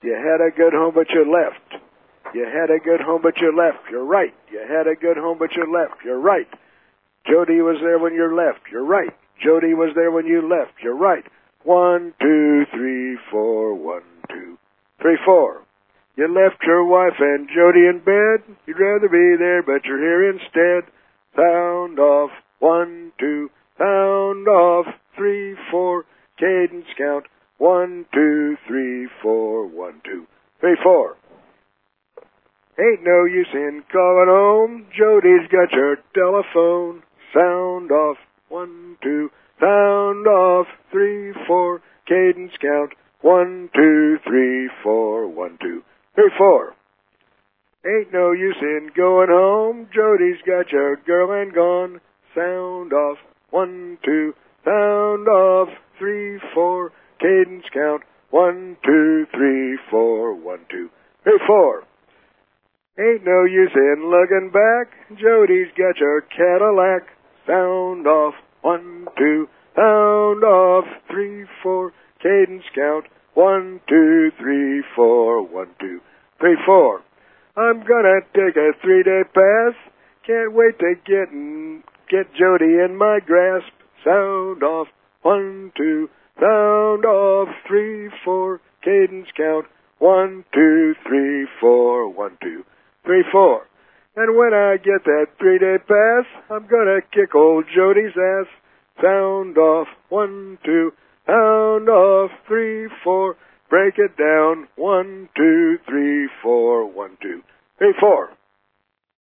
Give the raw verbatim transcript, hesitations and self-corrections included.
You had a good home, but you left. You had a good home, but you left. You're right. You had a good home, but you left. You're right. Jody was there when you left. You're right. Jody was there when you left. You're right. One, two, three, four. One, two, three, four. You left your wife and Jody in bed. You'd rather be there, but you're here instead. Sound off. One, two. Sound off. Three, four. Cadence count. One, two, three, four. One, two, three, four. Ain't no use in calling home. Jody's got your telephone. Sound off. One, two. Sound off. Three, four. Cadence count. One, two, three, four. One, two, three, four. Ain't no use in going home. Jody's got your girl and gone. Sound off. One, two. Sound off. Three, four. Cadence count. One, two, three, four. One, two, three, four. Ain't no use in looking back. Jody's got your Cadillac. Sound off. One, two. Sound off. Three, four. Cadence count. One, two, three, four. One, two, three, four. I'm gonna take a three-day pass. Can't wait to get in, get Jody in my grasp. Sound off. One, two. Sound off. Three, four. Cadence count. One, two, three, four. One, two, three, four. And when I get that three-day pass, I'm gonna kick old Jody's ass. Sound off. One, two. Sound off. Three, four. Break it down. One, two, three, four. One, two, three, four.